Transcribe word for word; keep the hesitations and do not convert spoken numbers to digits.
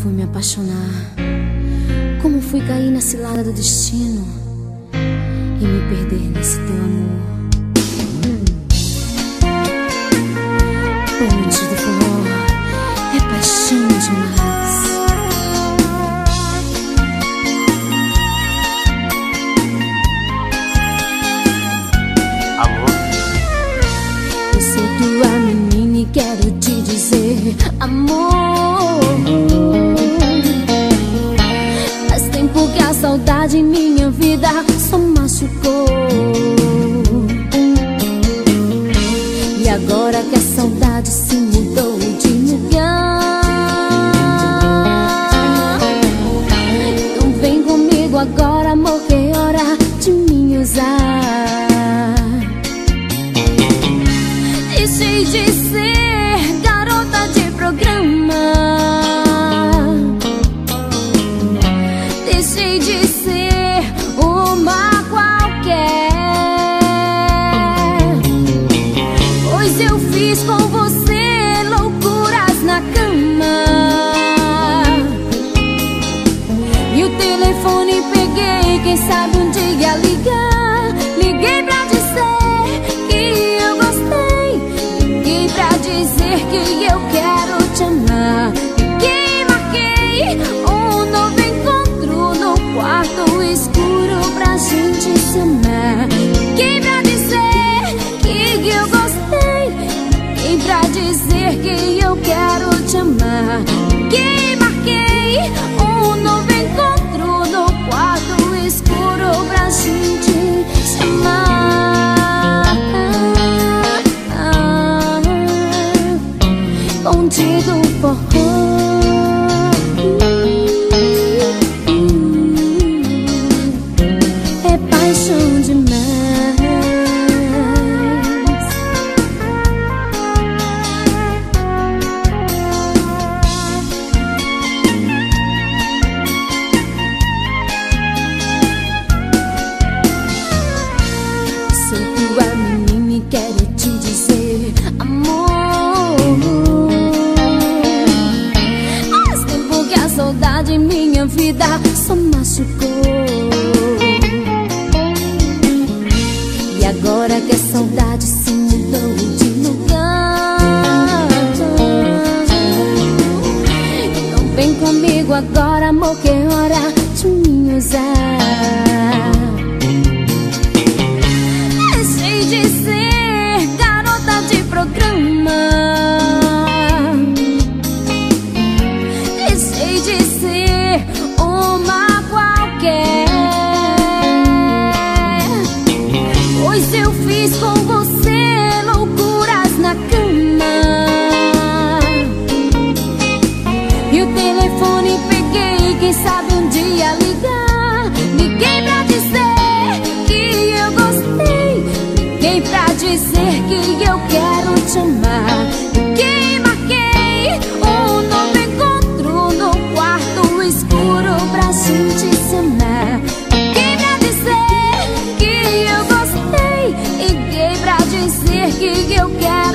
fui me apaixonar, como fui cair na cilada do destino e me perder nesse teu amor. Ponte do forró é paixão demais. Alô? Eu sou tua menina e quero te dizer, amor, faz tempo que a saudade em minha vida só machucou. E agora que a saudade se mudou de lugar, então vem comigo agora, amor, que é hora de me usar. Deixei de ser garota de programa, deixei de ser uma qualquer, pois eu fiz com você loucuras na cama. E o telefone peguei, quem sabe um dia ligar. Liguei pra dizer que eu gostei, liguei pra dizer que eu quero te amar. Liguei, marquei um novo encontro no quarto escuro pra gente se amar. Liguei pra dizer que eu gostei, liguei pra dizer que eu quero te amar. Liguei, marquei um novo encontro no quarto escuro pra gente se amar. Ponte do forró é paixão demais. Sou tua menina e quero te dizer, amor, faz tempo que a saudade em minha vida só machucou. E agora que a saudade se mudou de lugar, então vem comigo agora, amor, que é hora de me usar. Deixei de ser garota de programa, deixei de ser uma qualquer, pois eu fiz com você loucuras na cama. E o telefone peguei, quem sabe um dia ligar. Liguei pra dizer que eu gostei, liguei pra dizer que eu quero te amar. Liguei, marquei um novo encontro no quarto escuro pra gente se amar. Liguei pra dizer que eu gostei, liguei pra dizer que eu quero